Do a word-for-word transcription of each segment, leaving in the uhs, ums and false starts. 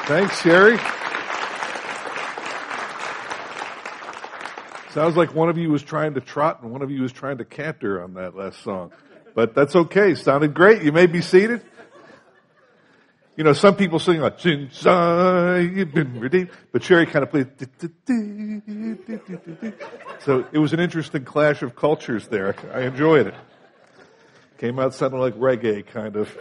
Thanks, Sherry. Sounds like one of you was trying to trot and one of you was trying to canter on that last song. But that's okay. Sounded great. You may be seated. You know, some people sing like, since I've been redeemed, but Sherry kind of played. So it was an interesting clash of cultures there. I enjoyed it. Came out sounding like reggae, kind of.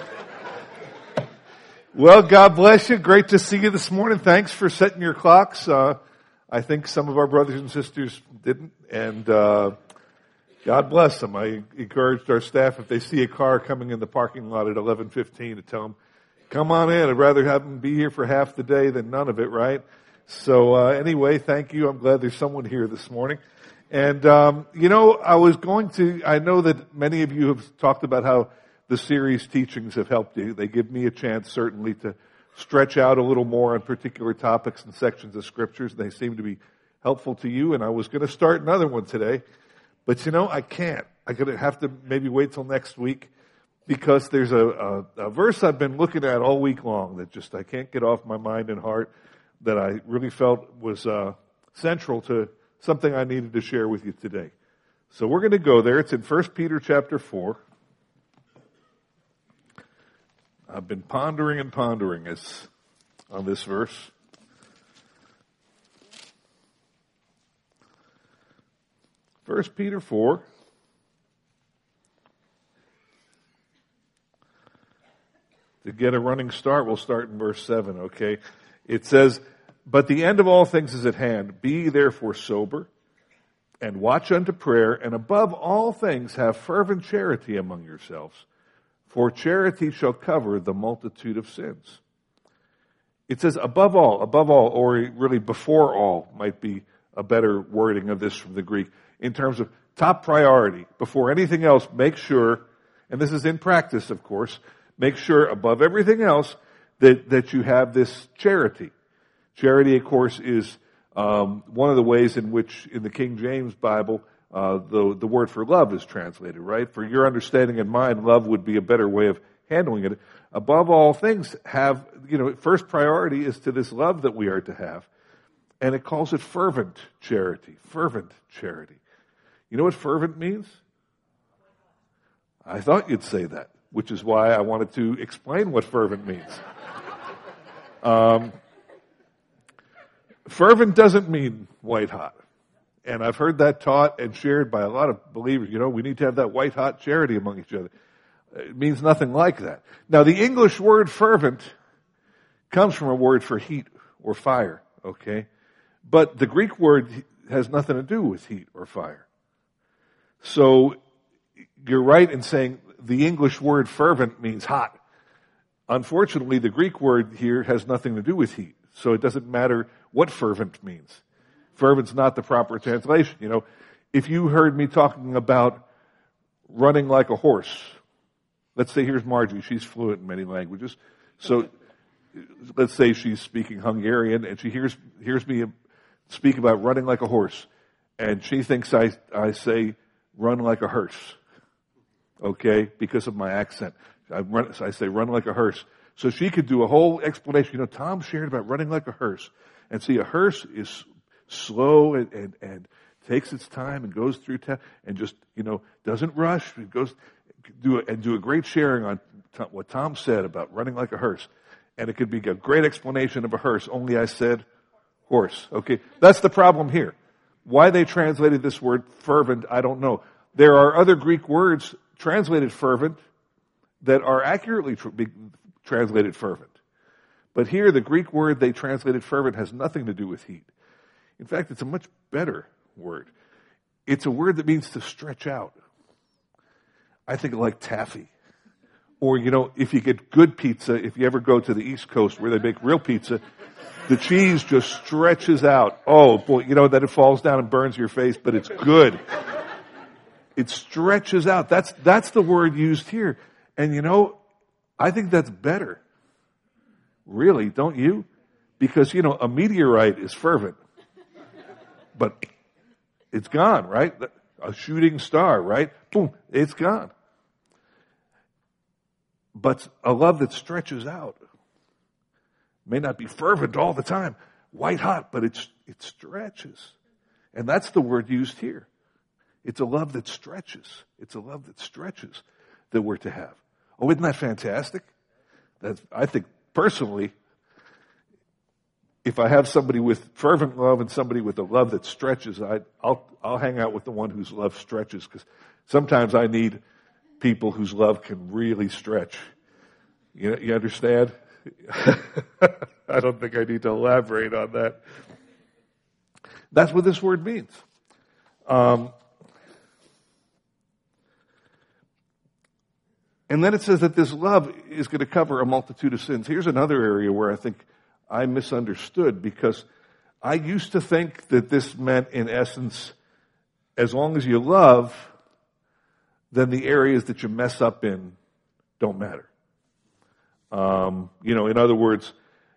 Well, God bless you. Great to see you this morning. Thanks for setting your clocks. Uh, I think some of our brothers and sisters didn't, and uh, God bless them. I encouraged our staff, if they see a car coming in the parking lot at eleven fifteen, to tell them, come on in. I'd rather have them be here for half the day than none of it, right? So uh, anyway, thank you. I'm glad there's someone here this morning. And, um, you know, I was going to, I know that many of you have talked about how the series teachings have helped you. They give me a chance, certainly, to stretch out a little more on particular topics and sections of scriptures. They seem to be helpful to you, and I was going to start another one today. But, you know, I can't. I'm going to have to maybe wait till next week, because there's a, a, a verse I've been looking at all week long that just I can't get off my mind and heart, that I really felt was uh, central to something I needed to share with you today. So we're going to go there. It's in First Peter chapter four. I've been pondering and pondering as, on this verse. First Peter four. To get a running start, we'll start in verse seven, okay? It says, but the end of all things is at hand. Be therefore sober, and watch unto prayer, and above all things have fervent charity among yourselves. For charity shall cover the multitude of sins. It says above all, above all, or really before all might be a better wording of this from the Greek, in terms of top priority. Before anything else, make sure, and this is in practice, of course, make sure above everything else that, that you have this charity. Charity, of course, is um, one of the ways in which in the King James Bible Uh, the, the word for love is translated, right? For your understanding and mine, love would be a better way of handling it. Above all things, have, you know, first priority is to this love that we are to have. And it calls it fervent charity. Fervent charity. You know what fervent means? I thought you'd say that, which is why I wanted to explain what fervent means. Um, fervent doesn't mean white hot. And I've heard that taught and shared by a lot of believers. You know, we need to have that white hot charity among each other. It means nothing like that. Now, the English word fervent comes from a word for heat or fire, okay? But the Greek word has nothing to do with heat or fire. So you're right in saying the English word fervent means hot. Unfortunately, the Greek word here has nothing to do with heat. So it doesn't matter what fervent means. Fervent's not the proper translation. You know, if you heard me talking about running like a horse, let's say here's Margie. She's fluent in many languages. So let's say she's speaking Hungarian and she hears hears me speak about running like a horse. And she thinks I, I say run like a hearse. Okay? Because of my accent. I, run, I say run like a hearse. So she could do a whole explanation. You know, Tom shared about running like a hearse. And see, a hearse is slow and, and, and takes its time and goes through time and just, you know, doesn't rush. It goes do a, and do a great sharing on Tom, what Tom said about running like a hearse. And it could be a great explanation of a hearse, only I said horse. Okay, that's the problem here. Why they translated this word fervent, I don't know. There are other Greek words translated fervent that are accurately tr- translated fervent. But here, the Greek word they translated fervent has nothing to do with heat. In fact, it's a much better word. It's a word that means to stretch out. I think like taffy. Or, you know, if you get good pizza, if you ever go to the East Coast where they make real pizza, the cheese just stretches out. Oh, boy, you know, that it falls down and burns your face, but it's good. It stretches out. That's, that's the word used here. And, you know, I think that's better. Really, don't you? Because, you know, a meteorite is fervent. But it's gone, right? A shooting star, right? Boom, it's gone. But a love that stretches out may not be fervent all the time, white hot, but it's, it stretches. And that's the word used here. It's a love that stretches. It's a love that stretches that we're to have. Oh, isn't that fantastic? That's, I think personally, if I have somebody with fervent love and somebody with a love that stretches, I, I'll, I'll hang out with the one whose love stretches, because sometimes I need people whose love can really stretch. You, you understand? I don't think I need to elaborate on that. That's what this word means. Um, and then it says that this love is going to cover a multitude of sins. Here's another area where I think I misunderstood, because I used to think that this meant, in essence, as long as you love, then the areas that you mess up in don't matter. Um, you know, in other words,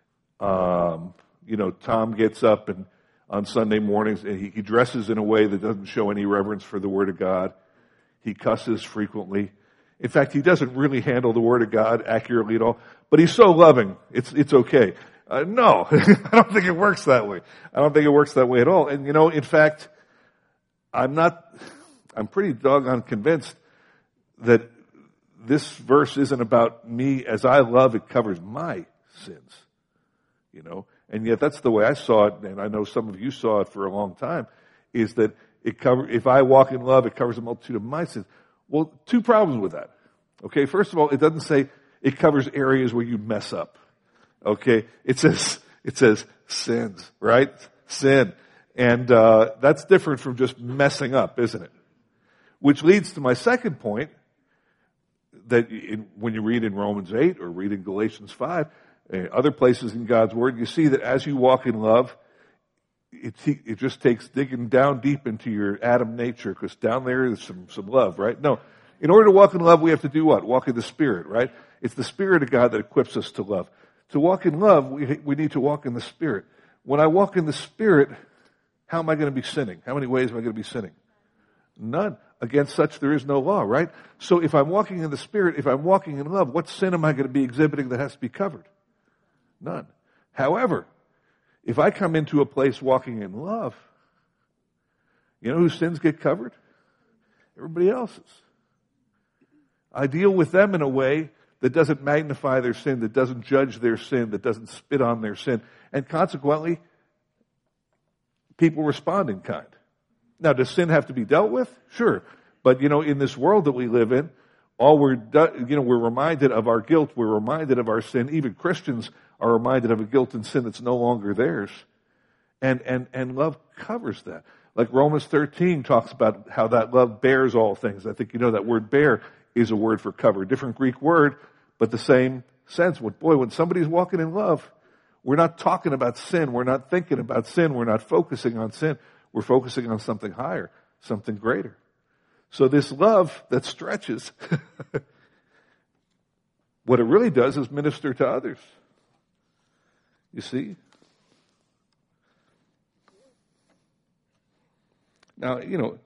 um, you know, Tom gets up and on Sunday mornings and he, he dresses in a way that doesn't show any reverence for the Word of God. He cusses frequently. In fact, he doesn't really handle the Word of God accurately at all, but he's so loving, it's, it's okay. Uh, no, I don't think it works that way. I don't think it works that way at all. And you know, in fact, I'm not, I'm pretty doggone convinced that this verse isn't about me. As I love, it covers my sins. You know, and yet that's the way I saw it, and I know some of you saw it for a long time, is that it cover, if I walk in love, it covers a multitude of my sins. Well, two problems with that. Okay, first of all, it doesn't say it covers areas where you mess up. Okay, it says, it says sins, right? Sin. And, uh, that's different from just messing up, isn't it? Which leads to my second point, that in, when you read in Romans eight or read in Galatians five, uh, other places in God's Word, you see that as you walk in love, it, it just takes digging down deep into your Adam nature, because down there is some, some love, right? No. In order to walk in love, we have to do what? Walk in the Spirit, right? It's the Spirit of God that equips us to love. To walk in love, we, we need to walk in the Spirit. When I walk in the Spirit, how am I going to be sinning? How many ways am I going to be sinning? None. Against such there is no law, right? So if I'm walking in the Spirit, if I'm walking in love, what sin am I going to be exhibiting that has to be covered? None. However, if I come into a place walking in love, you know whose sins get covered? Everybody else's. I deal with them in a way that doesn't magnify their sin, that doesn't judge their sin, that doesn't spit on their sin. And consequently, people respond in kind. Now, does sin have to be dealt with? Sure. But, you know, in this world that we live in, all we're, you know, we're reminded of our guilt. We're reminded of our sin. Even Christians are reminded of a guilt and sin that's no longer theirs. And, and, and love covers that. Like Romans thirteen talks about how that love bears all things. I think you know that word bear is a word for cover. Different Greek word, but the same sense. When, boy, when somebody's walking in love, we're not talking about sin. We're not thinking about sin. We're not focusing on sin. We're focusing on something higher, something greater. So this love that stretches, what it really does is minister to others. You see? Now, you know,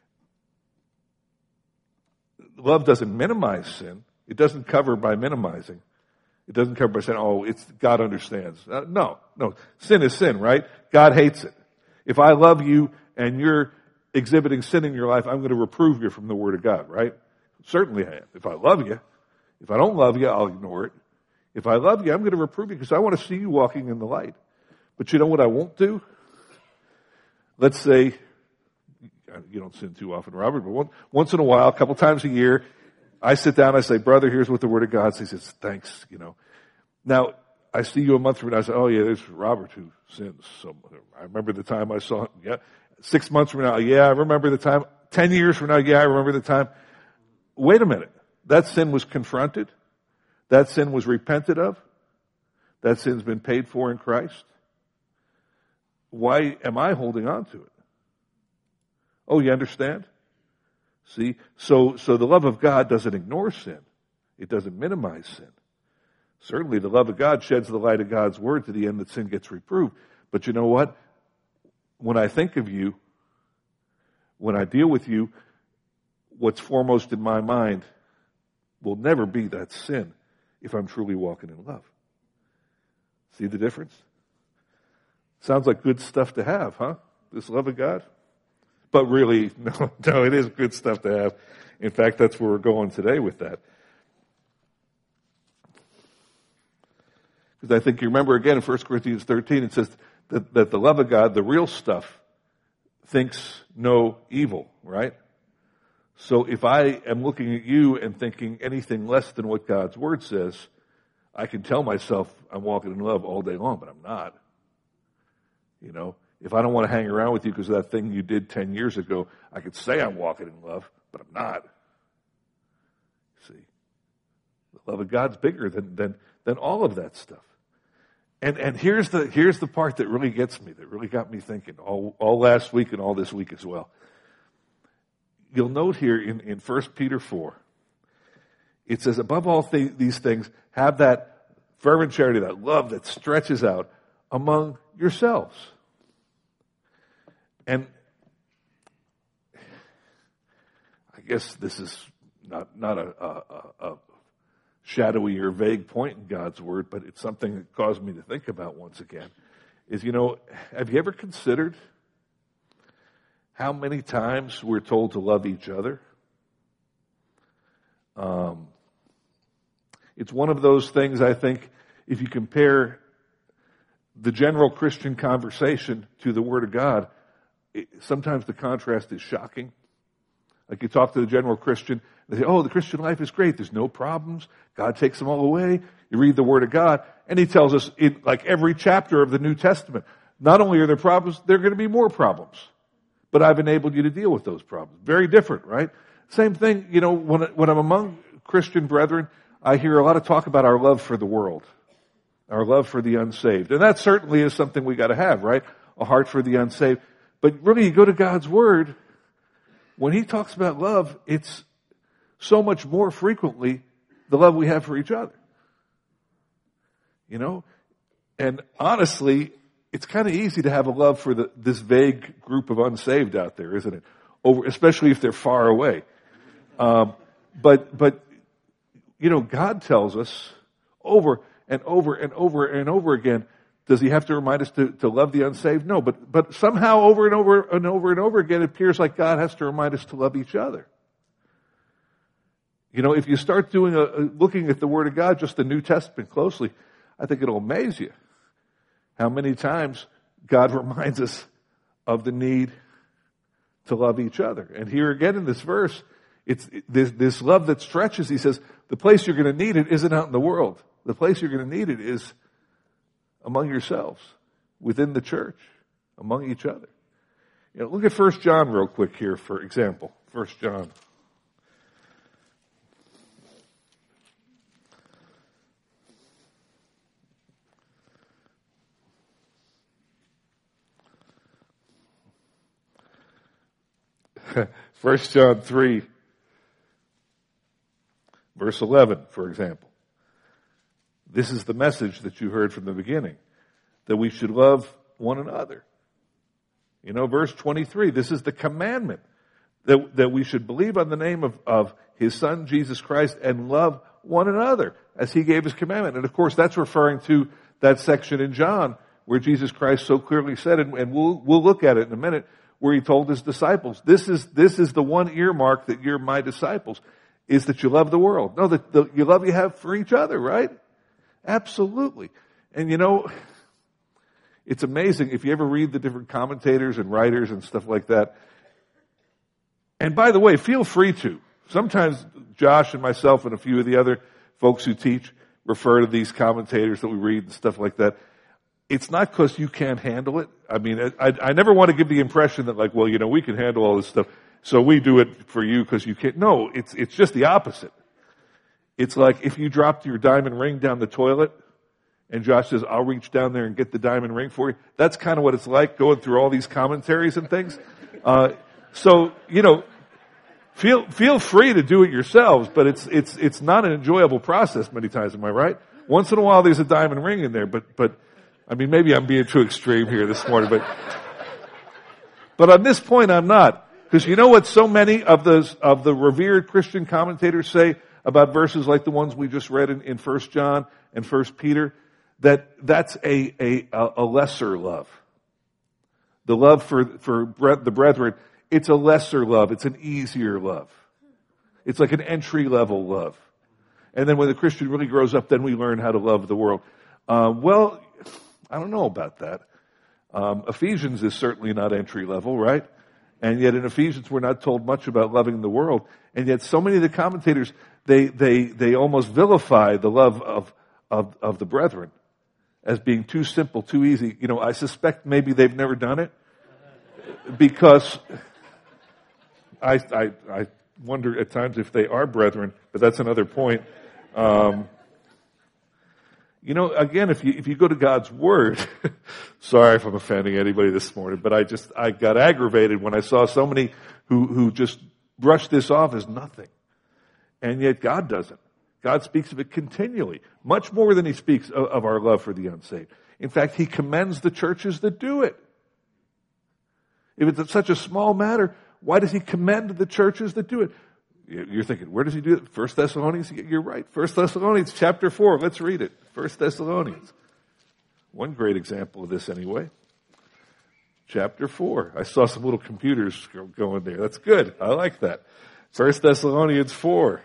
love doesn't minimize sin. It doesn't cover by minimizing. It doesn't cover by saying, oh, it's God understands. Uh, no, no. Sin is sin, right? God hates it. If I love you and you're exhibiting sin in your life, I'm going to reprove you from the Word of God, right? Certainly I am. If I love you, if I don't love you, I'll ignore it. If I love you, I'm going to reprove you because I want to see you walking in the light. But you know what I won't do? Let's say, you don't sin too often, Robert, but one, once in a while, a couple times a year, I sit down, I say, brother, here's what the Word of God says. He says, thanks, you know. Now, I see you a month from now, I say, oh yeah, there's Robert who sins. So I remember the time I saw him, yeah. Six months from now, yeah, I remember the time. Ten years from now, yeah, I remember the time. Wait a minute. That sin was confronted. That sin was repented of. That sin's been paid for in Christ. Why am I holding on to it? Oh, you understand? See? So, so the love of God doesn't ignore sin. It doesn't minimize sin. Certainly the love of God sheds the light of God's Word to the end that sin gets reproved. But you know what? When I think of you, when I deal with you, what's foremost in my mind will never be that sin if I'm truly walking in love. See the difference? Sounds like good stuff to have, huh? This love of God? But really, no, no, it is good stuff to have. In fact, that's where we're going today with that. Because I think you remember again in First Corinthians thirteen, it says that, that the love of God, the real stuff, thinks no evil, right? So if I am looking at you and thinking anything less than what God's Word says, I can tell myself I'm walking in love all day long, but I'm not. You know, if I don't want to hang around with you because of that thing you did ten years ago, I could say I'm walking in love, but I'm not. See, the love of God's bigger than than than all of that stuff. And and here's the here's the part that really gets me, that really got me thinking all all last week and all this week as well. You'll note here in, in First Peter four, it says, above all th- these things, have that fervent charity, that love that stretches out among yourselves. And I guess this is not, not a, a, a shadowy or vague point in God's Word, but it's something that caused me to think about once again, is, you know, have you ever considered how many times we're told to love each other? Um, it's one of those things, I think, if you compare the general Christian conversation to the Word of God, it, sometimes the contrast is shocking. Like you talk to the general Christian, they say, oh, the Christian life is great. There's no problems. God takes them all away. You read the Word of God, and He tells us in like every chapter of the New Testament, not only are there problems, there are going to be more problems. But I've enabled you to deal with those problems. Very different, right? Same thing, you know, when, when I'm among Christian brethren, I hear a lot of talk about our love for the world, our love for the unsaved. And that certainly is something we got to have, right? A heart for the unsaved. But really, you go to God's Word, when He talks about love, it's so much more frequently the love we have for each other. You know? And honestly, it's kind of easy to have a love for the, this vague group of unsaved out there, isn't it? Over, especially if they're far away. Um, but, but, you know, God tells us over and over and over and over again, does He have to remind us to, to love the unsaved? No, but, but somehow over and over and over and over again, it appears like God has to remind us to love each other. You know, if you start doing a, looking at the Word of God, just the New Testament closely, I think it'll amaze you how many times God reminds us of the need to love each other. And here again in this verse, it's this, this love that stretches. He says, the place you're going to need it isn't out in the world. The place you're going to need it is among yourselves, within the church, among each other. You know, look at First John real quick here, for example. First John. First John three, verse eleven, for example. This is the message that you heard from the beginning, that we should love one another. You know, verse twenty-three, this is the commandment, that, that we should believe on the name of, of His Son, Jesus Christ, and love one another as He gave His commandment. And of course, that's referring to that section in John where Jesus Christ so clearly said, and, and we'll, we'll look at it in a minute, where He told His disciples, this is, this is the one earmark that you're my disciples, is that you love the world. No, that the you love you have for each other, right? Absolutely. And you know, it's amazing if you ever read the different commentators and writers and stuff like that. And by the way, feel free to. Sometimes Josh and myself and a few of the other folks who teach refer to these commentators that we read and stuff like that. It's not because you can't handle it. I mean, I, I never want to give the impression that like, well, you know, we can handle all this stuff, so we do it for you because you can't. No, it's it's just the opposite. It's like if you dropped your diamond ring down the toilet and Josh says, I'll reach down there and get the diamond ring for you. That's kind of what it's like going through all these commentaries and things. Uh, so, you know, feel feel free to do it yourselves, but it's it's it's not an enjoyable process many times, am I right? Once in a while there's a diamond ring in there, but but I mean, maybe I'm being too extreme here this morning, but, but on this point, I'm not. Because you know what so many of those, of the revered Christian commentators say about verses like the ones we just read in, in First John and First Peter? that that's a, a, a lesser love. The love for, for the brethren, it's a lesser love. It's an easier love. It's like an entry-level love. And then when the Christian really grows up, then we learn how to love the world. Um, well, I don't know about that. Um, Ephesians is certainly not entry-level, right? And yet in Ephesians, we're not told much about loving the world. And yet so many of the commentators, they they they almost vilify the love of of, of the brethren as being too simple, too easy. You know, I suspect maybe they've never done it because I I, I wonder at times if they are brethren, but that's another point. Um, you know, again, if you if you go to God's Word, sorry if I'm offending anybody this morning, but I just I got aggravated when I saw so many who who just brushed this off as nothing, and yet God doesn't. God speaks of it continually, much more than He speaks of, of our love for the unsaved. In fact, He commends the churches that do it. If it's such a small matter, why does He commend the churches that do it? You're thinking, where does He do it? First Thessalonians? You're right. First Thessalonians chapter four. Let's read it. First Thessalonians. One great example of this anyway. Chapter four. I saw some little computers going there. That's good. I like that. First Thessalonians four.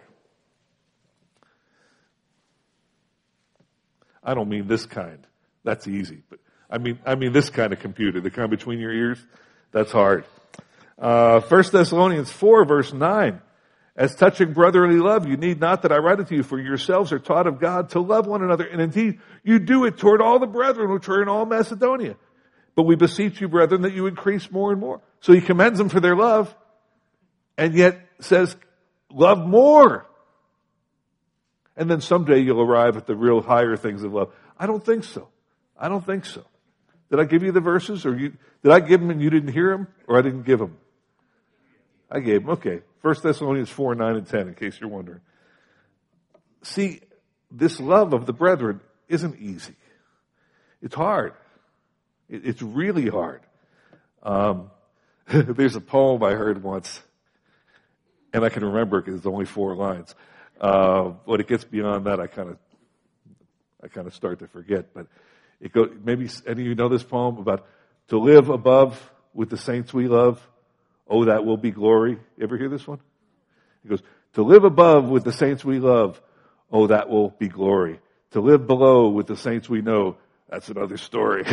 I don't mean this kind. That's easy. But I mean, I mean this kind of computer, the kind between your ears. That's hard. Uh, First Thessalonians four, verse nine. As touching brotherly love, you need not that I write it to you, for yourselves are taught of God to love one another. And indeed, you do it toward all the brethren which are in all Macedonia. But we beseech you, brethren, that you increase more and more. So he commends them for their love, and yet says, love more. And then someday you'll arrive at the real higher things of love. I don't think so. I don't think so. Did I give you the verses? Or you, did I give them and you didn't hear them? Or I didn't give them? I gave them. Okay. First Thessalonians four, nine, and ten, in case you're wondering. See, this love of the brethren isn't easy. It's hard. It, it's really hard. Um, there's a poem I heard once, and I can remember it because it's only four lines. Uh, when it gets beyond that, I kind of, I kind of start to forget. But it go. Maybe any of you know this poem about to live above with the saints we love. Oh, that will be glory. You ever hear this one? He goes, to live above with the saints we love. Oh, that will be glory. To live below with the saints we know. That's another story.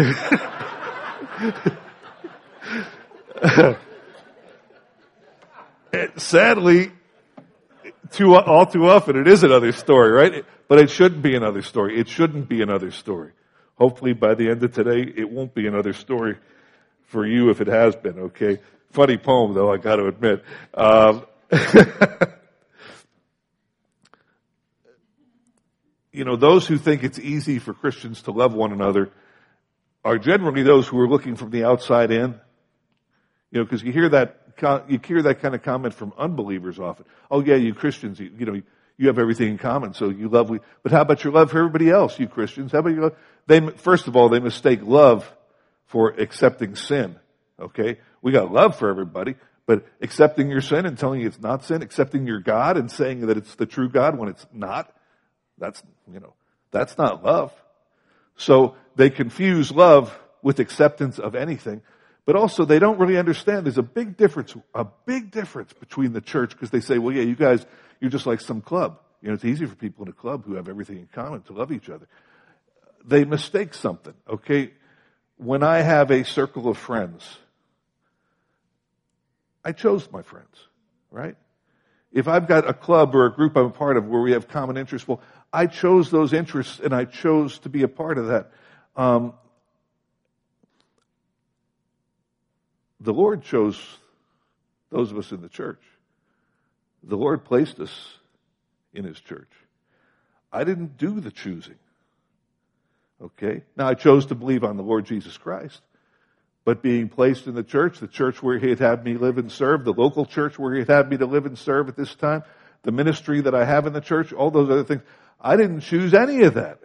Sadly, too, all too often it is another story, right? But it shouldn't be another story. It shouldn't be another story. Hopefully by the end of today, it won't be another story for you if it has been, okay? Funny poem, though, I got to admit. Um, you know, those who think it's easy for Christians to love one another are generally those who are looking from the outside in. You know, because you hear that you hear that kind of comment from unbelievers often. Oh, yeah, you Christians, you, you know, you have everything in common, so you love. But how about your love for everybody else, you Christians? How about your love? They first of all, they mistake love for accepting sin. Okay, we got love for everybody, but accepting your sin and telling you it's not sin, accepting your God and saying that it's the true God when it's not, that's, you know, that's not love. So they confuse love with acceptance of anything, but also they don't really understand there's a big difference, a big difference between the church, because they say, well, yeah, you guys, you're just like some club. You know, it's easy for people in a club who have everything in common to love each other. They mistake something, okay? When I have a circle of friends, I chose my friends, right? If I've got a club or a group I'm a part of where we have common interests, well, I chose those interests and I chose to be a part of that. Um, the Lord chose those of us in the church. The Lord placed us in His church. I didn't do the choosing. Okay? Now, I chose to believe on the Lord Jesus Christ. But being placed in the church, the church where He had had me live and serve, the local church where He had had me to live and serve at this time, the ministry that I have in the church, all those other things, I didn't choose any of that.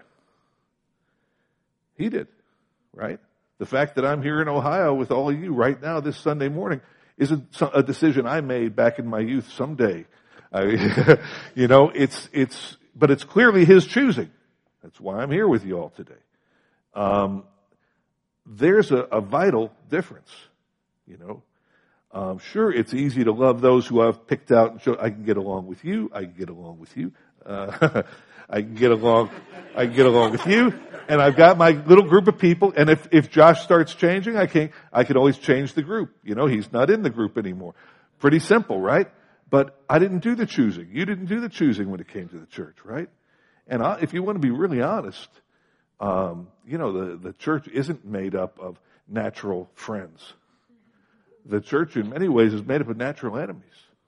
He did, right? The fact that I'm here in Ohio with all of you right now this Sunday morning isn't a decision I made back in my youth someday. I, you know, it's, it's, but it's clearly His choosing. That's why I'm here with you all today. um, there's a, a vital difference, you know. Um, sure, it's easy to love those who I've picked out and show I can get along with you. I can get along with you. Uh, I can get along. I can get along with you. And I've got my little group of people. And if if Josh starts changing, I can I can always change the group. You know, he's not in the group anymore. Pretty simple, right? But I didn't do the choosing. You didn't do the choosing when it came to the church, right? And I, if you want to be really honest, um, you know, the the church isn't made up of natural friends. The church, in many ways, is made up of natural enemies.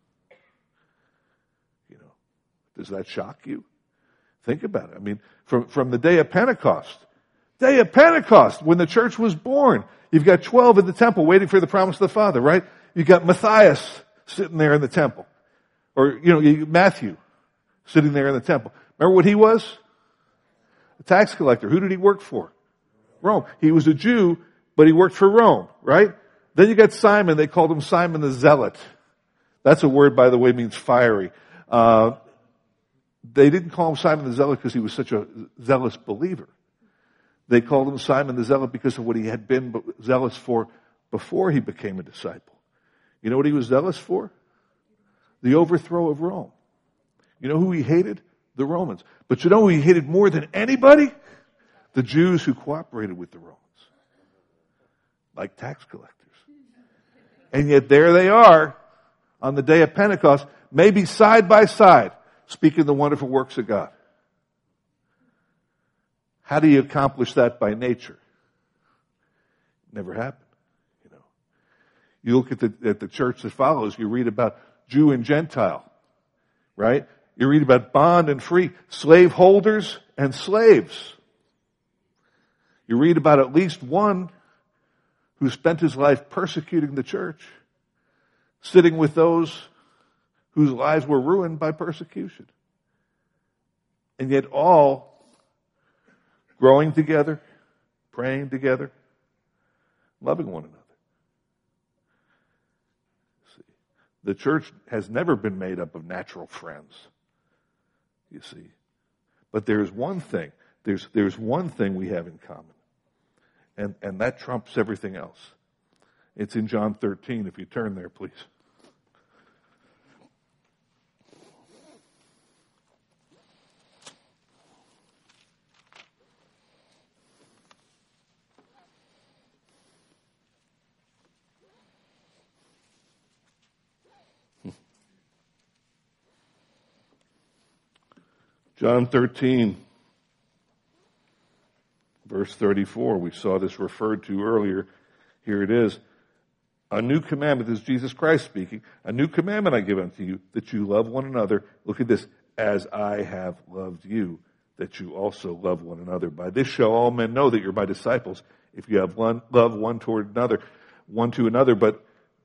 You know, does that shock you? Think about it. I mean, from, from the day of Pentecost, day of Pentecost, when the church was born, you've got twelve in the temple waiting for the promise of the Father, right? You've got Matthias sitting there in the temple. Or, you know, you, Matthew sitting there in the temple. Remember what he was? A tax collector. Who did he work for? Rome. He was a Jew, but he worked for Rome, right? Then you got Simon. They called him Simon the Zealot. That's a word, by the way, means fiery. Uh, they didn't call him Simon the Zealot because he was such a zealous believer. They called him Simon the Zealot because of what he had been zealous for before he became a disciple. You know what he was zealous for? The overthrow of Rome. You know who he hated? The Romans. But you know who he hated more than anybody? The Jews who cooperated with the Romans. Like tax collectors. And yet there they are on the day of Pentecost, maybe side by side, speaking the wonderful works of God. How do you accomplish that by nature? Never happened. You know, you look at the at the church that follows. You read about Jew and Gentile, right? You read about bond and free, slave holders and slaves. You read about at least one who spent his life persecuting the church, sitting with those whose lives were ruined by persecution. And yet all growing together, praying together, loving one another. See, the church has never been made up of natural friends, you see. But there's one thing, there's, there's one thing we have in common. And, and that trumps everything else. It's in John thirteen, if you turn there, please. John thirteen. Verse thirty-four, we saw this referred to earlier. Here it is. A new commandment, this is Jesus Christ speaking. A new commandment I give unto you, that you love one another. Look at this. As I have loved you, that you also love one another. By this shall all men know that you're my disciples, if you have one, love one toward another, one to another. But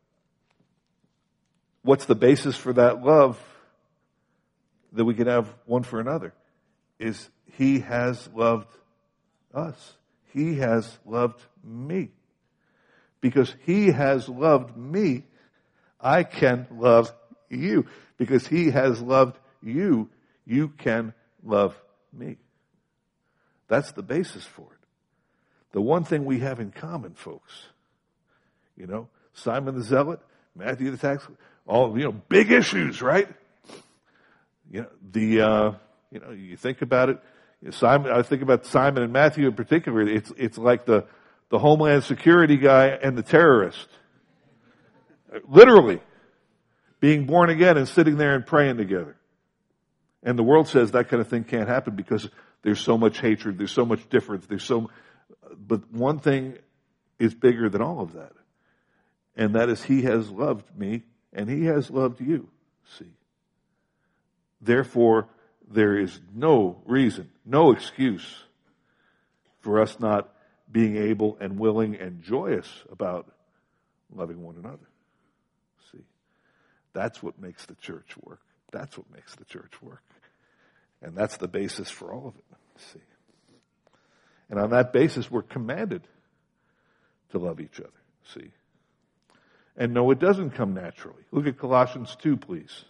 what's the basis for that love that we can have one for another? Is he has loved us. He has loved me. Because he has loved me, I can love you. Because he has loved you, you can love me. That's the basis for it. The one thing we have in common, folks, you know, Simon the Zealot, Matthew the tax, all, you know, big issues, right? You know, the, uh, you know, you think about it, Simon, I think about Simon and Matthew in particular. It's it's like the, the Homeland Security guy and the terrorist. Literally. Being born again and sitting there and praying together. And the world says that kind of thing can't happen because there's so much hatred, there's so much difference, there's so, but one thing is bigger than all of that. And that is he has loved me and he has loved you. See. Therefore, there is no reason, no excuse for us not being able and willing and joyous about loving one another. See, that's what makes the church work. That's what makes the church work. And that's the basis for all of it. See. And on that basis, we're commanded to love each other. See. And no, it doesn't come naturally. Look at Colossians two, please.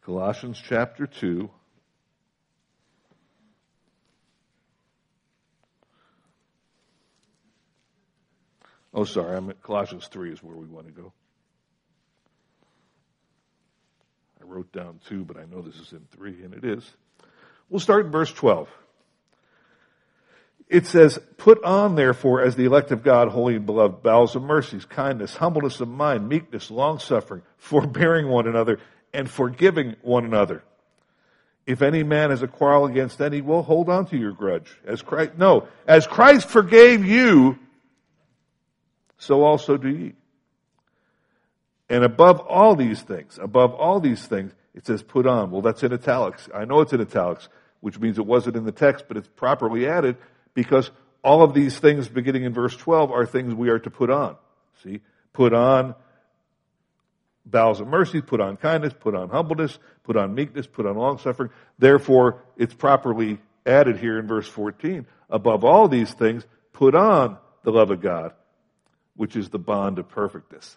Colossians chapter two. Oh, sorry, I'm at Colossians three is where we want to go. I wrote down two, but I know this is in three, and it is. We'll start in verse twelve. It says, "Put on, therefore, as the elect of God, holy and beloved, bowels of mercies, kindness, humbleness of mind, meekness, long-suffering, forbearing one another, and forgiving one another. If any man has a quarrel against any, well, hold on to your grudge. As Christ, no, as Christ forgave you, so also do ye. And above all these things, above all these things, it says put on." Well, that's in italics. I know it's in italics, which means it wasn't in the text, but it's properly added because all of these things beginning in verse twelve are things we are to put on. See? Put on bowels of mercy, put on kindness, put on humbleness, put on meekness, put on long-suffering. Therefore, it's properly added here in verse fourteen. Above all these things, put on the love of God, which is the bond of perfectness.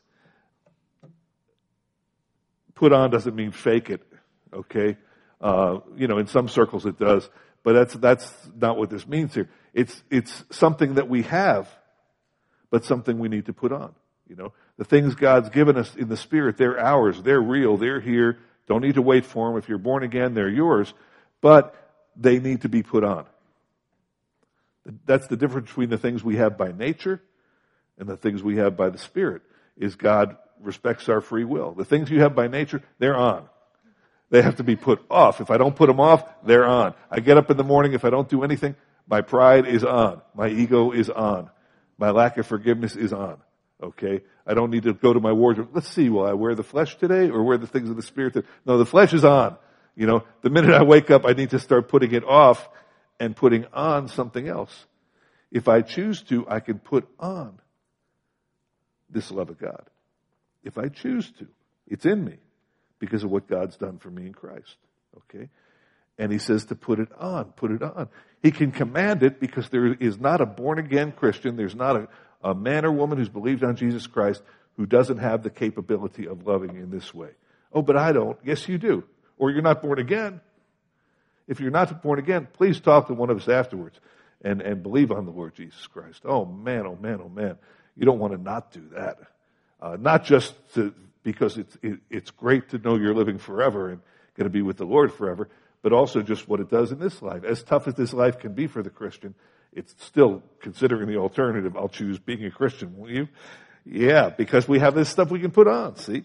Put on doesn't mean fake it, okay? Uh, you know, in some circles it does, but that's that's not what this means here. It's it's something that we have, but something we need to put on. You know, the things God's given us in the Spirit, they're ours, they're real, they're here. Don't need to wait for them. If you're born again, they're yours, but they need to be put on. That's the difference between the things we have by nature and the things we have by the Spirit, is God respects our free will. The things you have by nature, they're on. They have to be put off. If I don't put them off, they're on. I get up in the morning, if I don't do anything, my pride is on. My ego is on. My lack of forgiveness is on. Okay? I don't need to go to my wardrobe. Let's see, will I wear the flesh today or wear the things of the Spirit today? No, the flesh is on. You know, the minute I wake up, I need to start putting it off and putting on something else. If I choose to, I can put on this love of God. If I choose to. It's in me because of what God's done for me in Christ. Okay? And he says to put it on, put it on. He can command it because there is not a born-again Christian, there's not a, a man or woman who's believed on Jesus Christ who doesn't have the capability of loving in this way. Oh, but I don't. Yes, you do. Or you're not born again. If you're not born again, please talk to one of us afterwards and, and believe on the Lord Jesus Christ. Oh, man, oh, man, oh, man. You don't want to not do that. Uh, not just to, because it's it, it's great to know you're living forever and going to be with the Lord forever, but also just what it does in this life. As tough as this life can be for the Christian, it's still, considering the alternative, I'll choose being a Christian, won't you? Yeah, because we have this stuff we can put on, see?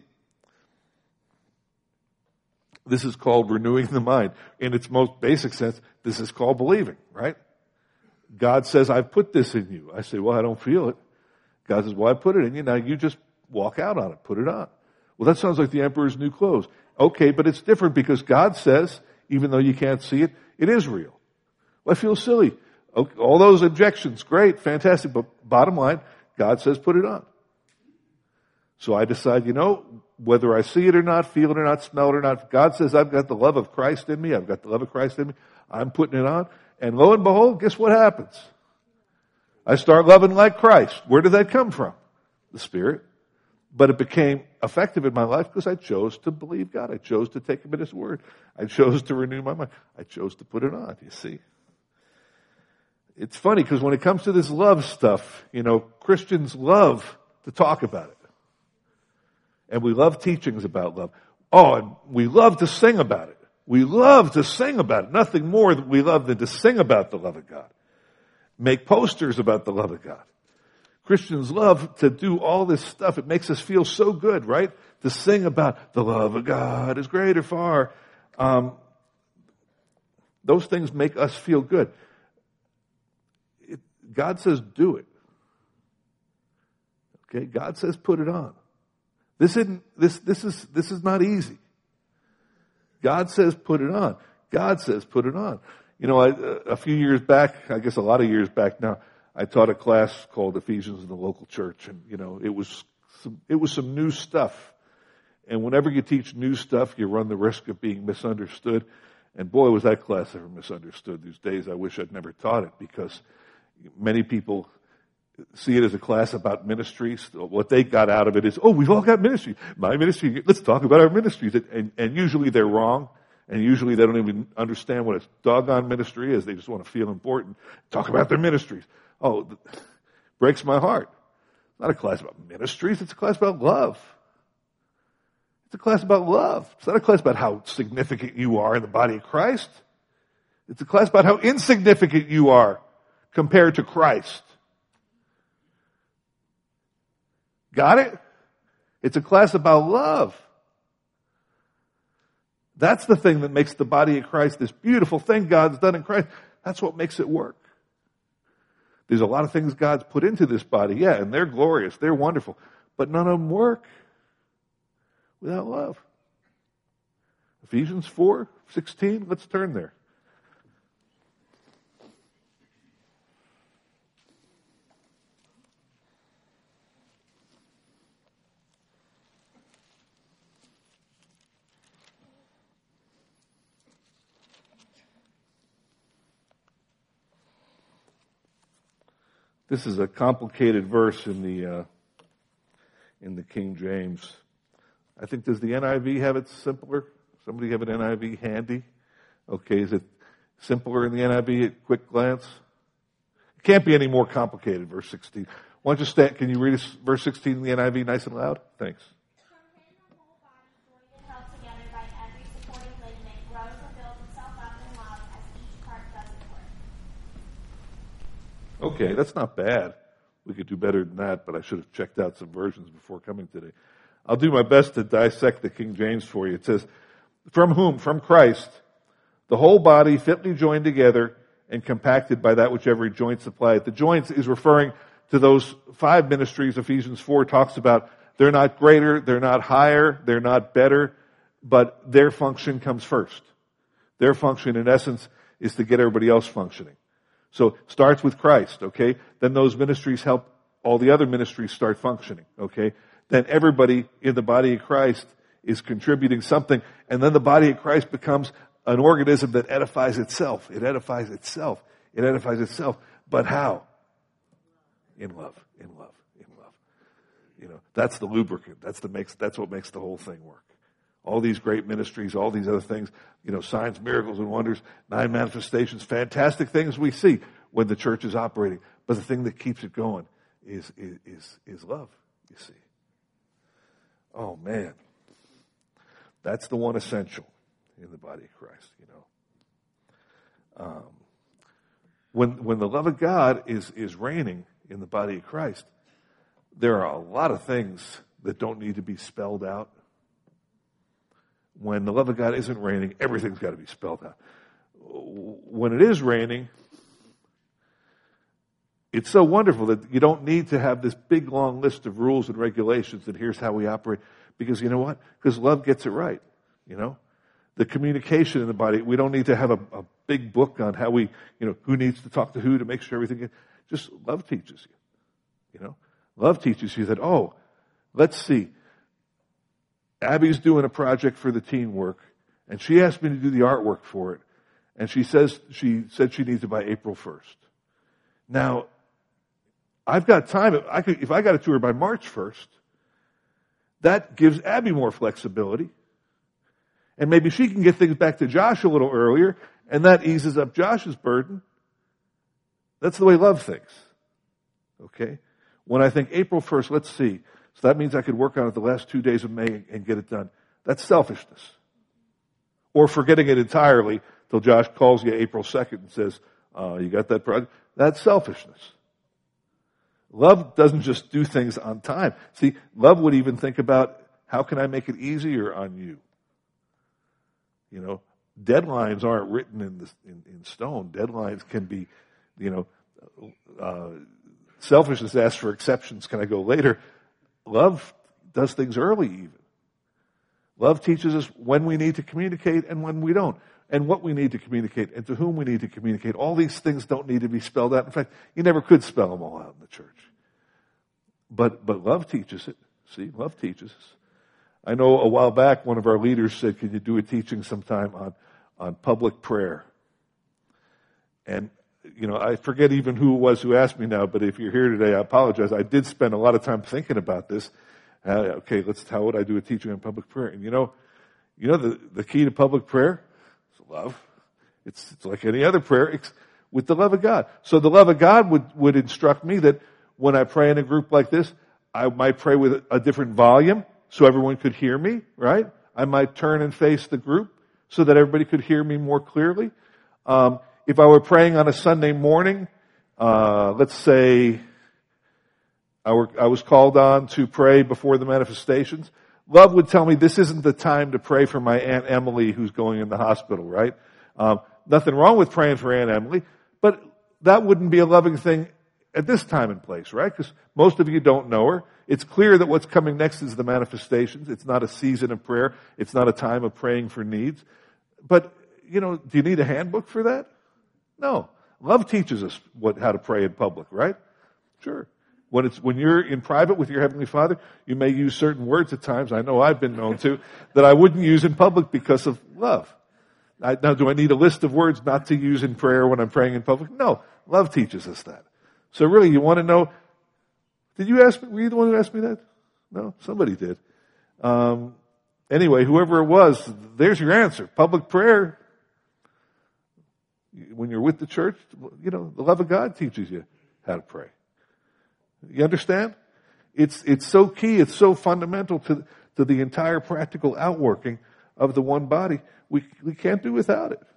This is called renewing the mind. In its most basic sense, this is called believing, right? God says, I've put this in you. I say, well, I don't feel it. God says, well, I put it in you. Now you just walk out on it. Put it on. Well, that sounds like the emperor's new clothes. Okay, but it's different because God says, even though you can't see it, it is real. Well, I feel silly. Okay, all those objections, great, fantastic. But bottom line, God says, put it on. So I decide, you know, whether I see it or not, feel it or not, smell it or not, God says I've got the love of Christ in me. I've got the love of Christ in me. I'm putting it on. And lo and behold, guess what happens? I start loving like Christ. Where did that come from? The Spirit. But it became effective in my life because I chose to believe God. I chose to take Him at His word. I chose to renew my mind. I chose to put it on, you see. It's funny because when it comes to this love stuff, you know, Christians love to talk about it. And we love teachings about love. Oh, and we love to sing about it. We love to sing about it. Nothing more that we love than to sing about the love of God. Make posters about the love of God. Christians love to do all this stuff. It makes us feel so good, right? To sing about the love of God is greater far. Um, those things make us feel good. It, God says do it. Okay, God says put it on. This isn't, this, this is, this is not easy. God says put it on. God says put it on. You know, I, a few years back, I guess a lot of years back now, I taught a class called Ephesians in the local church, and you know, it was some, it was some new stuff. And whenever you teach new stuff, you run the risk of being misunderstood. And boy, was that class ever misunderstood. These days, I wish I'd never taught it because many people see it as a class about ministries. What they got out of it is, oh, we've all got ministries. My ministry, let's talk about our ministries. And, and usually they're wrong. And usually they don't even understand what a doggone ministry is. They just want to feel important. Talk about their ministries. Oh, breaks my heart. It's not a class about ministries. It's a class about love. It's a class about love. It's not a class about how significant you are in the body of Christ. It's a class about how insignificant you are compared to Christ. Got it? It's a class about love. That's the thing that makes the body of Christ this beautiful thing God's done in Christ. That's what makes it work. There's a lot of things God's put into this body, yeah, and they're glorious, they're wonderful, but none of them work without love. Ephesians four sixteen, let's turn there. This is a complicated verse in the uh, in the King James. I think, does the N I V have it simpler? Somebody have an N I V handy? Okay, is it simpler in the N I V at quick glance? It can't be any more complicated, verse sixteen. Why don't you stand, can you read us, verse sixteen in the N I V nice and loud? Thanks. Okay, that's not bad. We could do better than that, but I should have checked out some versions before coming today. I'll do my best to dissect the King James for you. It says, from whom? From Christ, the whole body fitly joined together and compacted by that which every joint supplieth. The joints is referring to those five ministries Ephesians four talks about. They're not greater, they're not higher, they're not better, but their function comes first. Their function, in essence, is to get everybody else functioning. So starts with Christ, okay? Then those ministries help all the other ministries start functioning, okay? Then everybody in the body of Christ is contributing something, and then the body of Christ becomes an organism that edifies itself. It edifies itself. It edifies itself. But how? In love, in love, in love. You know, that's the lubricant. That's the makes. That's what makes the whole thing work. All these great ministries, all these other things, you know, signs, miracles, and wonders, nine manifestations, fantastic things we see when the church is operating. But the thing that keeps it going is, is, is, is love, you see. Oh, man. That's the one essential in the body of Christ, you know. Um, when, when the love of God is, is reigning in the body of Christ, there are a lot of things that don't need to be spelled out. When the love of God isn't reigning, everything's got to be spelled out. When it is raining, it's so wonderful that you don't need to have this big, long list of rules and regulations and here's how we operate. Because you know what? Because love gets it right, you know? The communication in the body, we don't need to have a, a big book on how we, you know, who needs to talk to who to make sure everything, just love teaches you, you know? Love teaches you that, oh, let's see. Abby's doing a project for the teen work, and she asked me to do the artwork for it. And she says she said she needs it by April first. Now, I've got time. If I could, if I got it to her by March first, that gives Abby more flexibility. And maybe she can get things back to Josh a little earlier, and that eases up Josh's burden. That's the way love thinks. Okay? When I think April first, let's see. So that means I could work on it the last two days of May and get it done. That's selfishness. Or forgetting it entirely till Josh calls you April second and says, uh, you got that project? That's selfishness. Love doesn't just do things on time. See, love would even think about, how can I make it easier on you? You know, deadlines aren't written in, this, in, in stone. Deadlines can be, you know, uh, selfishness asks for exceptions. Can I go later? Love does things early even. Love teaches us when we need to communicate and when we don't, and what we need to communicate and to whom we need to communicate. All these things don't need to be spelled out. In fact, you never could spell them all out in the church. But but love teaches it. See, love teaches us. I know a while back one of our leaders said, can you do a teaching sometime on, on public prayer? And you know, I forget even who it was who asked me now, but if you're here today, I apologize. I did spend a lot of time thinking about this. Uh, okay, let's, how would I do a teaching on public prayer? And you know, you know the, the key to public prayer is love. It's, it's like any other prayer, it's with the love of God. So the love of God would, would instruct me that when I pray in a group like this, I might pray with a different volume so everyone could hear me, right? I might turn and face the group so that everybody could hear me more clearly. Um, if I were praying on a Sunday morning, uh, let's say I, were, I was called on to pray before the manifestations, love would tell me this isn't the time to pray for my Aunt Emily who's going in the hospital, right? Um, nothing wrong with praying for Aunt Emily, but that wouldn't be a loving thing at this time and place, right? Because most of you don't know her. It's clear that what's coming next is the manifestations. It's not a season of prayer. It's not a time of praying for needs. But, you know, do you need a handbook for that? No. Love teaches us what, how to pray in public, right? Sure. When it's, when you're in private with your Heavenly Father, you may use certain words at times, I know I've been known to, that I wouldn't use in public because of love. I, now, do I need a list of words not to use in prayer when I'm praying in public? No. Love teaches us that. So really, you want to know, did you ask me, were you the one who asked me that? No, somebody did. Um, anyway, whoever it was, there's your answer. Public prayer, when you're with the church, you know, the love of God teaches you how to pray. You understand? It's, it's so key, it's so fundamental to, to the entire practical outworking of the one body. We, we can't do without it.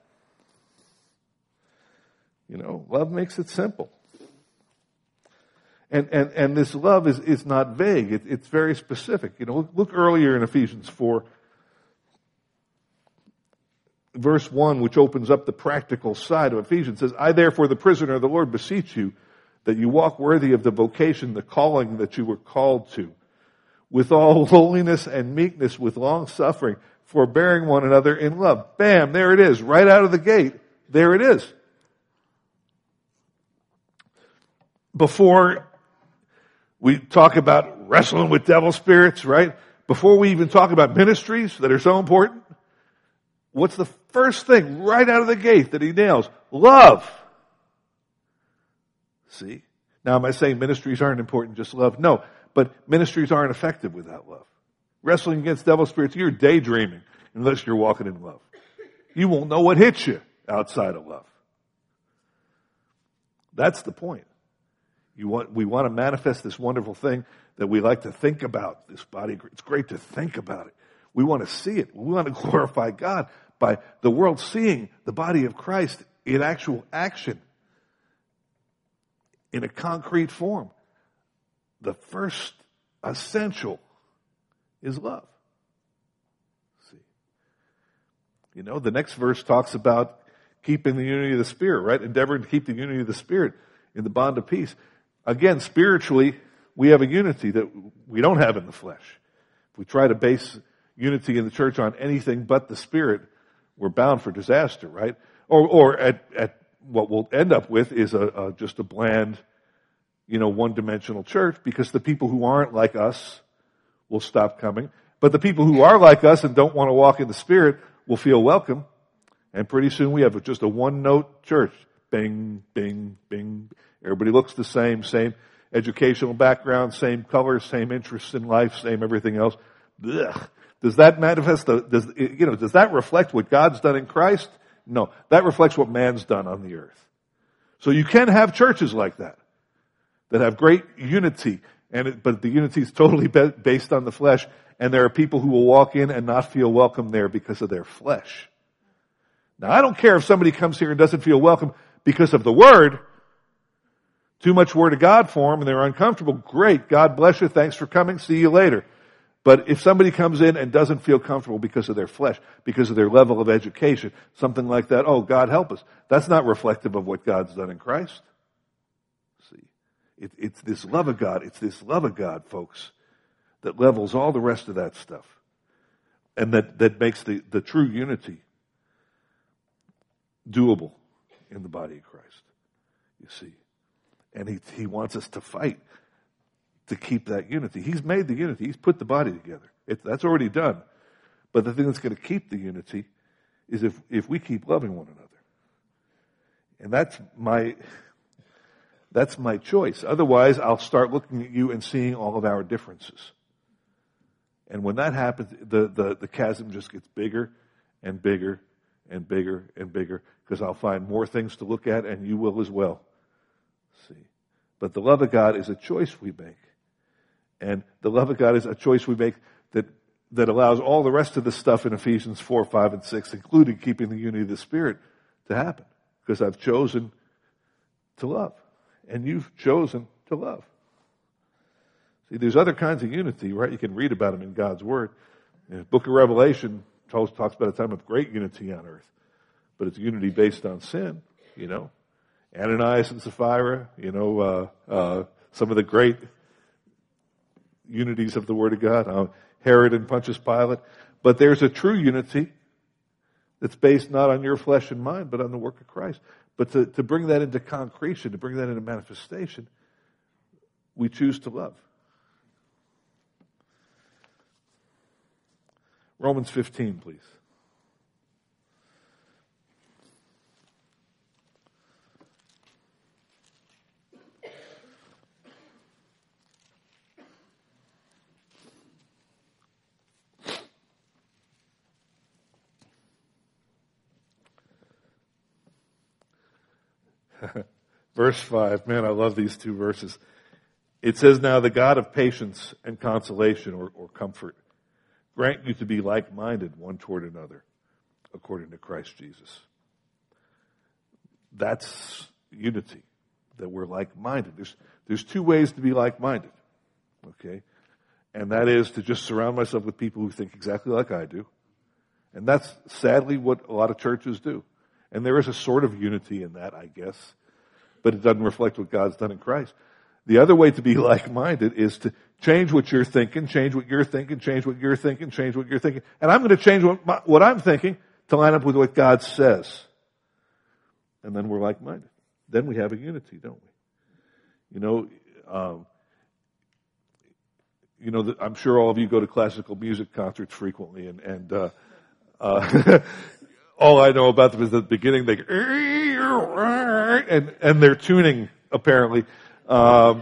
You know, love makes it simple. And, and, and this love is, is not vague. It, it's very specific. You know, look, look earlier in Ephesians four, verse one, which opens up the practical side of Ephesians. Says, I therefore, the prisoner of the Lord, beseech you that you walk worthy of the vocation, the calling that you were called to, with all holiness and meekness, with long suffering, forbearing one another in love. Bam, there it is, right out of the gate. There it is. Before we talk about wrestling with devil spirits, right? Before we even talk about ministries that are so important, what's the first thing right out of the gate that he nails? Love. See? Now, am I saying ministries aren't important, just love? No, but ministries aren't effective without love. Wrestling against devil spirits, you're daydreaming unless you're walking in love. You won't know what hits you outside of love. That's the point. You want, we want to manifest this wonderful thing that we like to think about, this body. It's great to think about it. We want to see it. We want to glorify God by the world seeing the body of Christ in actual action, in a concrete form. The first essential is love. See, you know, the next verse talks about keeping the unity of the Spirit, right? Endeavoring to keep the unity of the Spirit in the bond of peace. Again, spiritually, we have a unity that we don't have in the flesh. If we try to base unity in the church on anything but the Spirit, we're bound for disaster, right? Or, or at, at what we'll end up with is a, a just a bland, you know, one-dimensional church, because the people who aren't like us will stop coming. But the people who are like us and don't want to walk in the Spirit will feel welcome. And pretty soon we have just a one-note church. Bing, bing, bing. Everybody looks the same, same educational background, same colors, same interests in life, same everything else. Ugh. Does that manifest the, does, you know, does that reflect what God's done in Christ? No. That reflects what man's done on the earth. So you can have churches like that, that have great unity, and it, but the unity is totally be, based on the flesh, and there are people who will walk in and not feel welcome there because of their flesh. Now, I don't care if somebody comes here and doesn't feel welcome because of the Word. Too much Word of God for them and they're uncomfortable. Great. God bless you. Thanks for coming. See you later. But if somebody comes in and doesn't feel comfortable because of their flesh, because of their level of education, something like that, oh, God help us. That's not reflective of what God's done in Christ. See, it, it's this love of God. It's this love of God, folks, that levels all the rest of that stuff. And that, that makes the, the true unity doable in the body of Christ. You see. And he, he wants us to fight to keep that unity. He's made the unity. He's put the body together. It, that's already done. But the thing that's going to keep the unity is if, if we keep loving one another. And that's my, that's my choice. Otherwise, I'll start looking at you and seeing all of our differences. And when that happens, the, the, the chasm just gets bigger and bigger and bigger and bigger, because I'll find more things to look at, and you will as well. See? But the love of God is a choice we make. And the love of God is a choice we make that, that allows all the rest of the stuff in Ephesians four, five, and six, including keeping the unity of the Spirit, to happen. Because I've chosen to love. And you've chosen to love. See, there's other kinds of unity, right? You can read about them in God's Word. In the book of Revelation talks about a time of great unity on earth. But it's unity based on sin, you know. Ananias and Sapphira, you know, uh, uh, some of the great unities of the Word of God. Uh, Herod and Pontius Pilate. But there's a true unity that's based not on your flesh and mind, but on the work of Christ. But to, to bring that into concretion, to bring that into manifestation, we choose to love. Romans fifteen, please. Verse five, man, I love these two verses. It says, now the God of patience and consolation or, or comfort grant you to be like-minded one toward another, according to Christ Jesus. That's unity, that we're like-minded. There's, there's two ways to be like-minded, okay? And that is to just surround myself with people who think exactly like I do. And that's sadly what a lot of churches do. And there is a sort of unity in that, I guess, but it doesn't reflect what God's done in Christ. The other way to be like-minded is to change what you're thinking, change what you're thinking, change what you're thinking, change what you're thinking. And I'm going to change what, my, what I'm thinking to line up with what God says. And then we're like-minded. Then we have a unity, don't we? You know, um, you know, the, I'm sure all of you go to classical music concerts frequently, and, and uh, uh, all I know about them is at the beginning they go, and, and they're tuning, apparently. Um,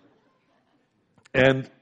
and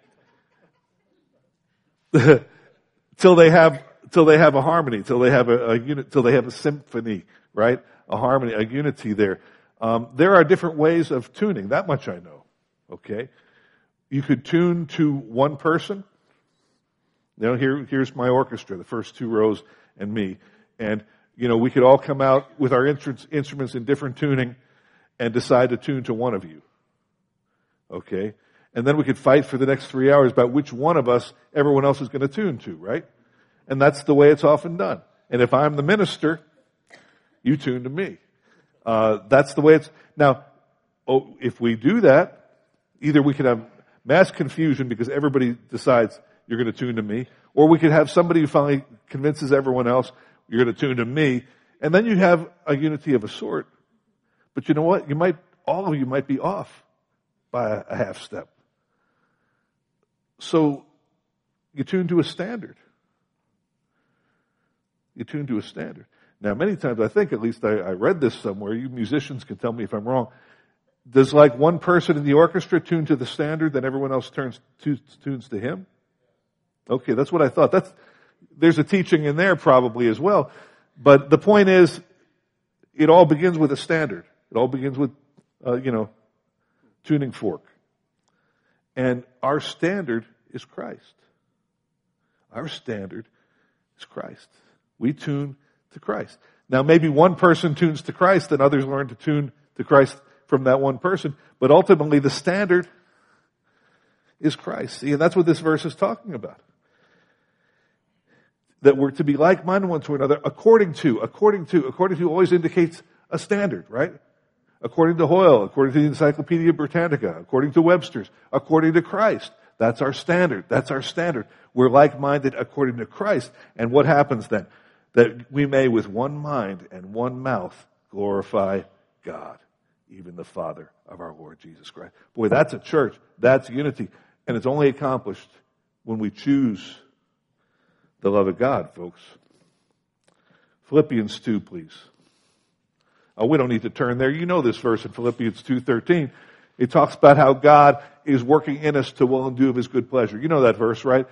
till they have till they have a harmony, till they have a, a unit, till they have a symphony, right? A harmony, a unity there. Um, there are different ways of tuning. That much I know. Okay, you could tune to one person. You know, here here's my orchestra, the first two rows, and me, and you know, we could all come out with our instruments in different tuning, and decide to tune to one of you. Okay? And then we could fight for the next three hours about which one of us everyone else is going to tune to, right? And that's the way it's often done. And if I'm the minister, you tune to me. Uh, that's the way it's... Now, oh, if we do that, either we could have mass confusion because everybody decides you're going to tune to me, or we could have somebody who finally convinces everyone else you're going to tune to me, and then you have a unity of a sort. But you know what? You might, all of you might be off by a half step. So you tune to a standard. You tune to a standard. Now, many times, I think, at least I, I read this somewhere, you musicians can tell me if I'm wrong, does like one person in the orchestra tune to the standard, then everyone else turns tunes to him? Okay, that's what I thought. That's, there's a teaching in there probably as well. But the point is, it all begins with a standard. It all begins with, uh, you know, tuning fork. And our standard is Christ. Our standard is Christ. We tune to Christ. Now, maybe one person tunes to Christ, and others learn to tune to Christ from that one person. But ultimately, the standard is Christ. See, and that's what this verse is talking about. That we're to be like-minded one to another according to, according to, according to always indicates a standard, right? According to Hoyle, according to the Encyclopedia Britannica, according to Webster's, according to Christ. That's our standard. That's our standard. We're like-minded according to Christ. And what happens then? That we may with one mind and one mouth glorify God, even the Father of our Lord Jesus Christ. Boy, that's a church. That's unity. And it's only accomplished when we choose the love of God, folks. Philippians two, please. Oh, we don't need to turn there. You know this verse in Philippians two thirteen. It talks about how God is working in us to will and do of His good pleasure. You know that verse, right?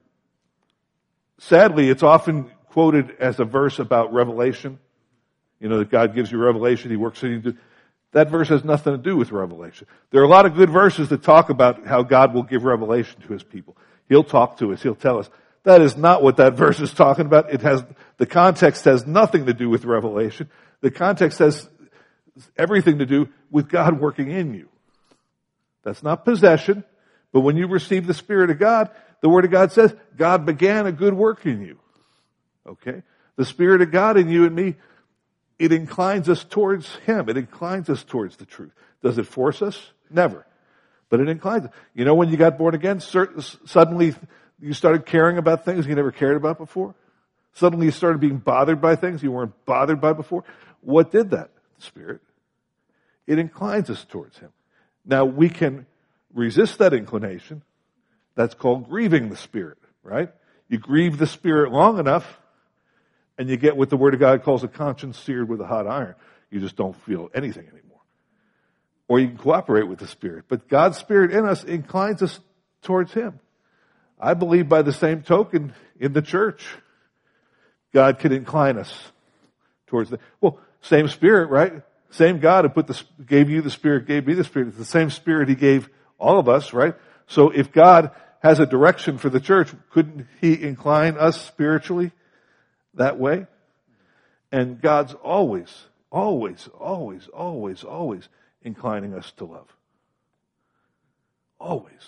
Sadly, it's often quoted as a verse about revelation. You know, that God gives you revelation, He works in you. That verse has nothing to do with revelation. There are a lot of good verses that talk about how God will give revelation to His people. He'll talk to us. He'll tell us. That is not what that verse is talking about. It has, the context has nothing to do with revelation. The context has everything to do with God working in you. That's not possession, but when you receive the Spirit of God, the Word of God says, God began a good work in you. Okay? The Spirit of God in you and me, it inclines us towards Him. It inclines us towards the truth. Does it force us? Never. But it inclines us. You know, when you got born again, suddenly you started caring about things you never cared about before. Suddenly you started being bothered by things you weren't bothered by before. What did that? The Spirit. It inclines us towards Him. Now, we can resist that inclination. That's called grieving the Spirit, right? You grieve the Spirit long enough, and you get what the Word of God calls a conscience seared with a hot iron. You just don't feel anything anymore. Or you can cooperate with the Spirit. But God's Spirit in us inclines us towards Him. I believe by the same token, in the church, God can incline us towards the, well, same Spirit, right? Same God who put the, gave you the Spirit, gave me the Spirit. It's the same Spirit He gave all of us, right? So if God has a direction for the church, couldn't He incline us spiritually that way? And God's always, always, always, always, always inclining us to love. Always.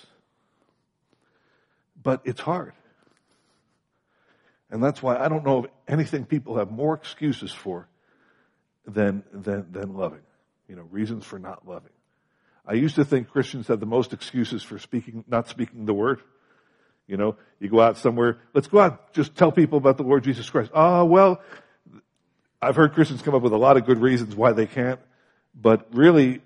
But it's hard. And that's why I don't know of anything people have more excuses for than, than, than loving. You know, reasons for not loving. I used to think Christians had the most excuses for speaking, not speaking the word. You know, you go out somewhere, let's go out, just tell people about the Lord Jesus Christ. Ah, well, I've heard Christians come up with a lot of good reasons why they can't, but really,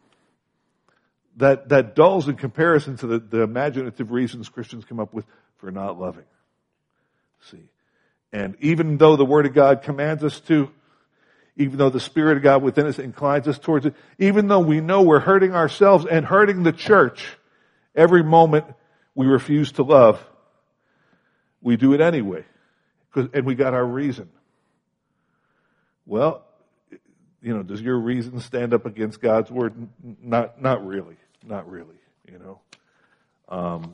that, that dulls in comparison to the, the imaginative reasons Christians come up with for not loving. See? And even though the Word of God commands us to, even though the Spirit of God within us inclines us towards it, even though we know we're hurting ourselves and hurting the church, every moment we refuse to love, we do it anyway. And we got our reason. Well, you know, does your reason stand up against God's Word? Not, not really. Not really, you know. Um,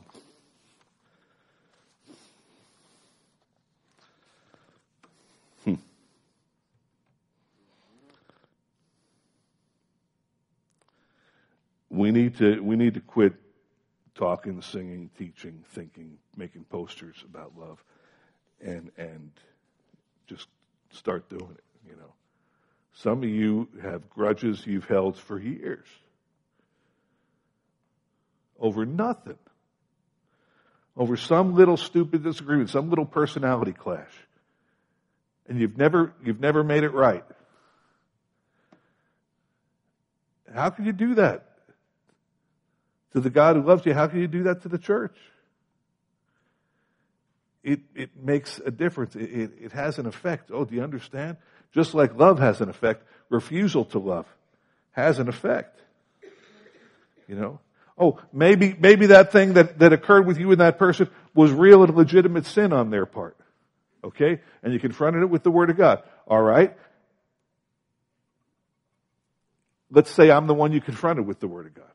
hmm. We need to we need to quit talking, singing, teaching, thinking, making posters about love, and and just start doing it. You know, some of you have grudges you've held for years over nothing, over some little stupid disagreement, some little personality clash, and you've never you've never made it right. How can you do that to the God who loves you? How can you do that to the church? It it makes a difference. It, it, it has an effect. Oh, do you understand? Just like love has an effect, refusal to love has an effect. You know? Oh, maybe maybe that thing that, that occurred with you and that person was real and legitimate sin on their part. Okay? And you confronted it with the Word of God. All right? Let's say I'm the one you confronted with the Word of God.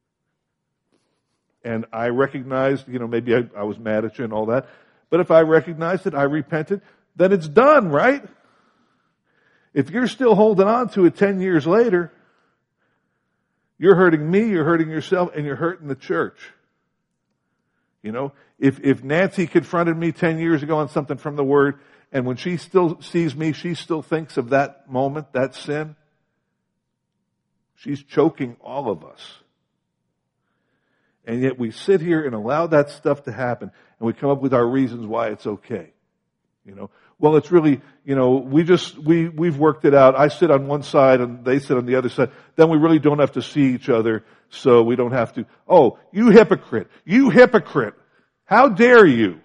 And I recognized, you know, maybe I, I was mad at you and all that. But if I recognized it, I repented, then it's done, right? If you're still holding on to it ten years later, you're hurting me, you're hurting yourself, and you're hurting the church. You know, if, if Nancy confronted me ten years ago on something from the Word, and when she still sees me, she still thinks of that moment, that sin, she's choking all of us. And yet we sit here and allow that stuff to happen, and we come up with our reasons why it's okay. You know, well, it's really, you know, we just, we, we've worked it out. I sit on one side and they sit on the other side. Then we really don't have to see each other, so we don't have to. Oh, you hypocrite. You hypocrite. How dare you?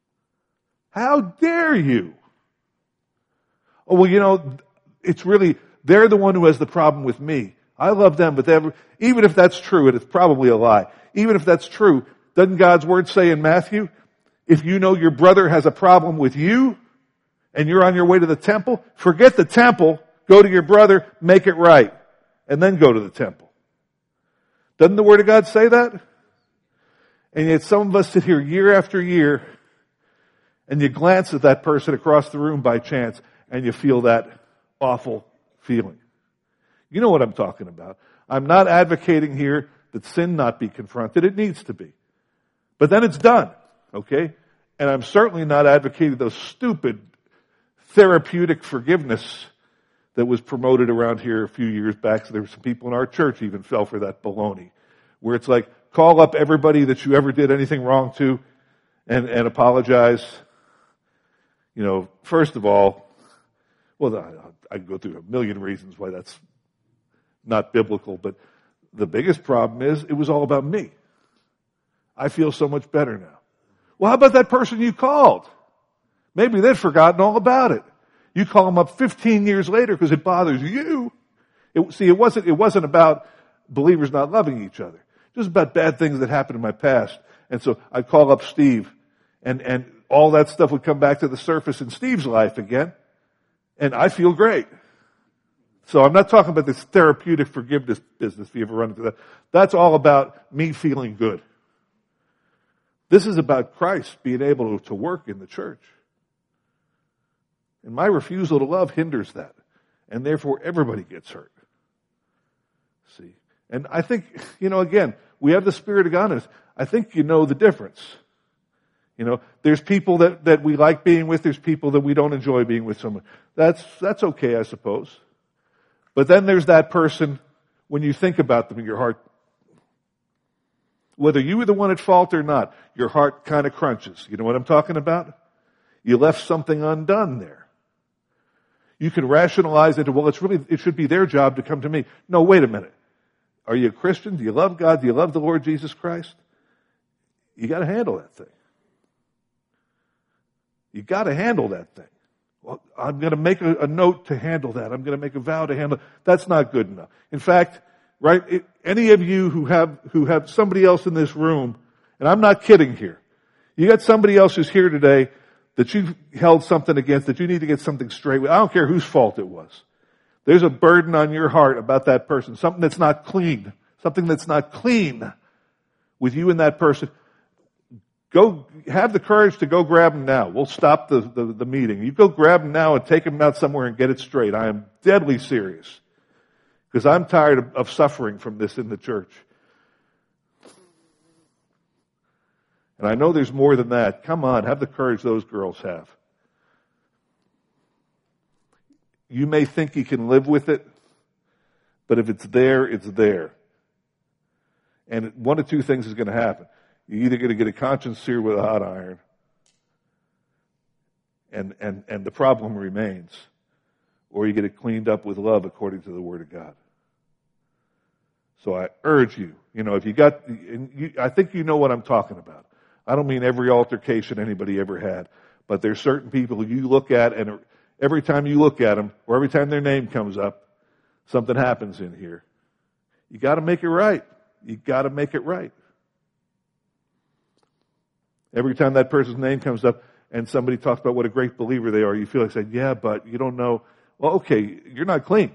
How dare you? Oh, well, you know, it's really, they're the one who has the problem with me. I love them, but they have, even if that's true, and it's probably a lie, even if that's true, doesn't God's word say in Matthew, if you know your brother has a problem with you, and you're on your way to the temple, forget the temple, go to your brother, make it right, and then go to the temple. Doesn't the word of God say that? And yet some of us sit here year after year, and you glance at that person across the room by chance, and you feel that awful feeling. You know what I'm talking about. I'm not advocating here that sin not be confronted. It needs to be. But then it's done, okay? And I'm certainly not advocating those stupid therapeutic forgiveness that was promoted around here a few years back. So there were some people in our church even fell for that baloney, where it's like, call up everybody that you ever did anything wrong to and, and apologize. You know, first of all, well, I, I can go through a million reasons why that's not biblical, but the biggest problem is it was all about me. I feel so much better now. Well, how about that person you called? Maybe they'd forgotten all about it. You call them up fifteen years later because it bothers you. It, see, it wasn't, it wasn't about believers not loving each other. It was about bad things that happened in my past. And so I'd call up Steve, and, and all that stuff would come back to the surface in Steve's life again. And I feel great. So I'm not talking about this therapeutic forgiveness business, if you ever run into that. That's all about me feeling good. This is about Christ being able to work in the church. And my refusal to love hinders that. And therefore everybody gets hurt. See? And I think, you know, again, we have the Spirit of God in us. I think you know the difference. You know, there's people that, that we like being with, there's people that we don't enjoy being with someone. That's, that's okay, I suppose. But then there's that person, when you think about them in your heart, whether you were the one at fault or not, your heart kind of crunches. You know what I'm talking about? You left something undone there. You can rationalize it, well, it's really, it should be their job to come to me. No, wait a minute. Are you a Christian? Do you love God? Do you love the Lord Jesus Christ? You got to handle that thing. You got to handle that thing. Well, I'm going to make a, a note to handle that. I'm going to make a vow to handle it. That's not good enough. In fact, right, it, any of you who have, who have somebody else in this room, and I'm not kidding here, you got somebody else who's here today that you've held something against, that you need to get something straight with. I don't care whose fault it was. There's a burden on your heart about that person, something that's not clean, something that's not clean with you and that person. Go, have the courage to go grab them now. We'll stop the, the, the meeting. You go grab them now and take them out somewhere and get it straight. I am deadly serious. Because I'm tired of, of suffering from this in the church. And I know there's more than that. Come on, have the courage those girls have. You may think you can live with it, but if it's there, it's there. And one of two things is going to happen. You're either going to get a conscience seared with a hot iron, and, and, and the problem remains, or you get it cleaned up with love according to the Word of God. So I urge you, you know, if you got, and you, I think you know what I'm talking about. I don't mean every altercation anybody ever had, but there's certain people you look at, and every time you look at them, or every time their name comes up, something happens in here. You got to make it right. You got to make it right. Every time that person's name comes up and somebody talks about what a great believer they are, you feel like saying, yeah, but you don't know. Well, okay, you're not clean.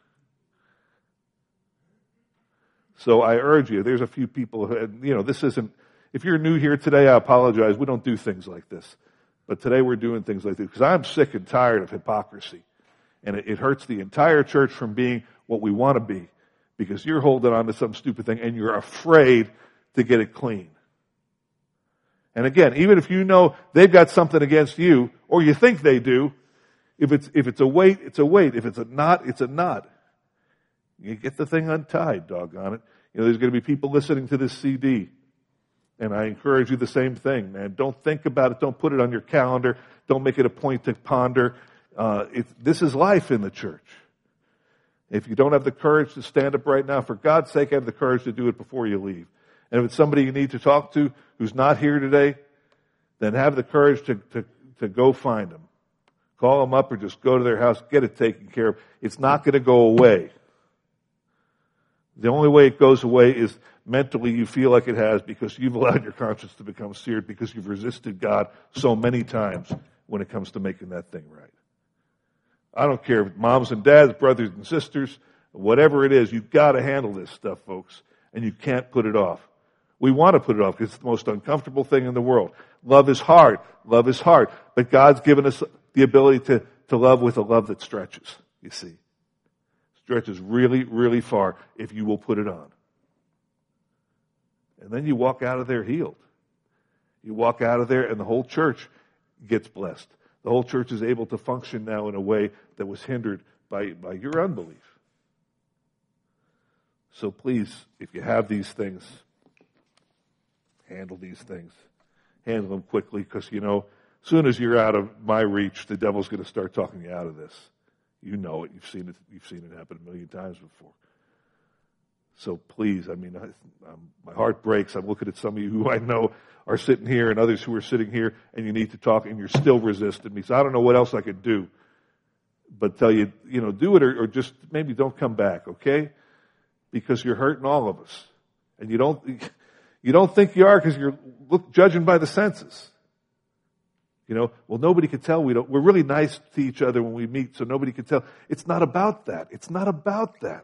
So I urge you, there's a few people, who, you know, this isn't, if you're new here today, I apologize. We don't do things like this. But today we're doing things like this because I'm sick and tired of hypocrisy. And it, it hurts the entire church from being what we want to be because you're holding on to some stupid thing and you're afraid to get it clean. And again, even if you know they've got something against you, or you think they do, if it's, if it's a weight, it's a weight. If it's a knot, it's a knot. You get the thing untied, doggone it. You know, there's going to be people listening to this C D. And I encourage you the same thing, man. Don't think about it. Don't put it on your calendar. Don't make it a point to ponder. Uh, it, this is life in the church. If you don't have the courage to stand up right now, for God's sake, have the courage to do it before you leave. And if it's somebody you need to talk to who's not here today, then have the courage to, to, to go find them. Call them up or just go to their house, get it taken care of. It's not going to go away. The only way it goes away is mentally you feel like it has because you've allowed your conscience to become seared because you've resisted God so many times when it comes to making that thing right. I don't care if moms and dads, brothers and sisters, whatever it is, you've got to handle this stuff, folks, and you can't put it off. We want to put it off because it's the most uncomfortable thing in the world. Love is hard. Love is hard. But God's given us the ability to, to love with a love that stretches, you see. Stretches really, really far if you will put it on. And then you walk out of there healed. You walk out of there and the whole church gets blessed. The whole church is able to function now in a way that was hindered by, by your unbelief. So please, if you have these things, handle these things. Handle them quickly because, you know, as soon as you're out of my reach, the devil's going to start talking you out of this. You know it. You've seen it. You've seen it happen a million times before. So please, I mean, I, um, my heart breaks. I'm looking at some of you who I know are sitting here and others who are sitting here, and you need to talk, and you're still resisting me. So I don't know what else I could do, but tell you, you know, do it or, or just maybe don't come back, okay? Because you're hurting all of us, and you don't you don't think you are because you're look, judging by the senses. You know, well, nobody can tell. We don't. We're really nice to each other when we meet, so nobody can tell. It's not about that. It's not about that.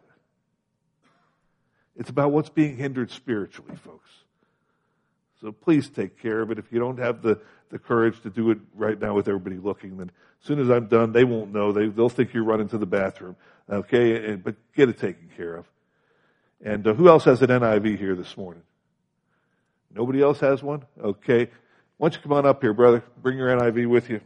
It's about what's being hindered spiritually, folks. So please take care of it. If you don't have the, the courage to do it right now with everybody looking, then as soon as I'm done, they won't know. They, they'll think you're running to the bathroom. Okay, and, but get it taken care of. And uh, who else has an N I V here this morning? Nobody else has one? Okay. Why don't you come on up here, brother? Bring your N I V with you.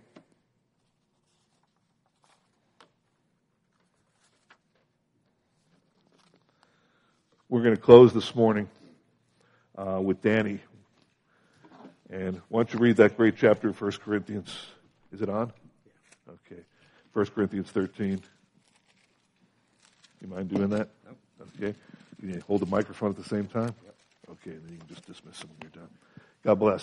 We're going to close this morning uh, with Danny. And why don't you read that great chapter of First Corinthians? Is it on? Okay. First Corinthians thirteen. You mind doing that? Okay. Can you hold the microphone at the same time? Okay, then you can just dismiss them when you're done. God bless.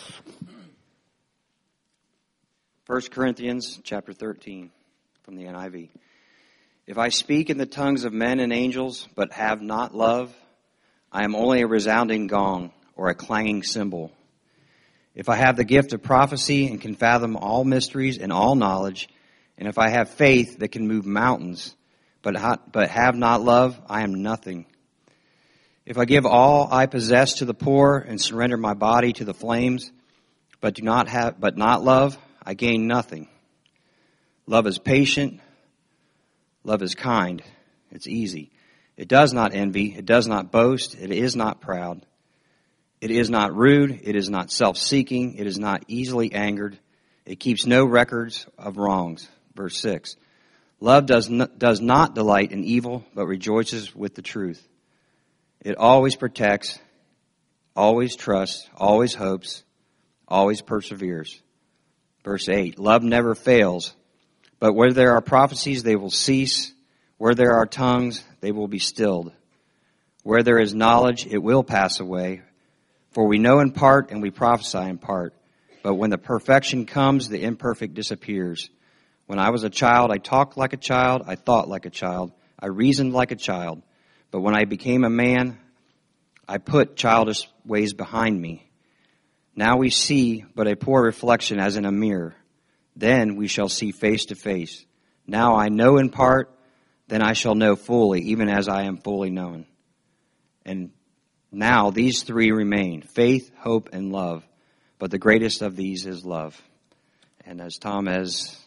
First Corinthians chapter thirteen from the N I V. If I speak in the tongues of men and angels, but have not love, I am only a resounding gong or a clanging cymbal. If I have the gift of prophecy and can fathom all mysteries and all knowledge, and if I have faith that can move mountains, but ha- but have not love, I am nothing. If I give all I possess to the poor and surrender my body to the flames, but do not have but not love, I gain nothing. Love is patient. Love is kind. It's easy. It does not envy. It does not boast. It is not proud. It is not rude. It is not self-seeking. It is not easily angered. It keeps no records of wrongs. Verse six. Love does not, does not delight in evil, but rejoices with the truth. It always protects, always trusts, always hopes, always perseveres. Verse eight. Love never fails, but where there are prophecies, they will cease. Where there are tongues, they will be stilled. Where there is knowledge, it will pass away. For we know in part and we prophesy in part. But when the perfection comes, the imperfect disappears. When I was a child, I talked like a child, I thought like a child, I reasoned like a child. But when I became a man, I put childish ways behind me. Now we see but a poor reflection as in a mirror. Then we shall see face to face. Now I know in part, then I shall know fully, even as I am fully known. And now these three remain, faith, hope, and love. But the greatest of these is love. And as Tom has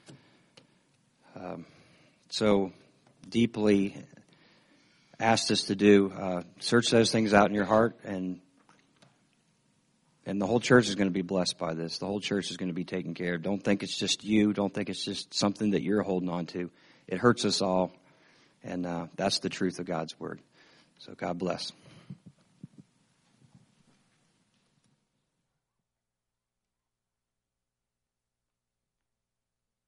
um, so deeply asked us to do, uh, search those things out in your heart, and and the whole church is going to be blessed by this. The whole church is going to be taken care of. Don't think it's just you. Don't think it's just something that you're holding on to. It hurts us all, and uh, that's the truth of God's word. So God bless.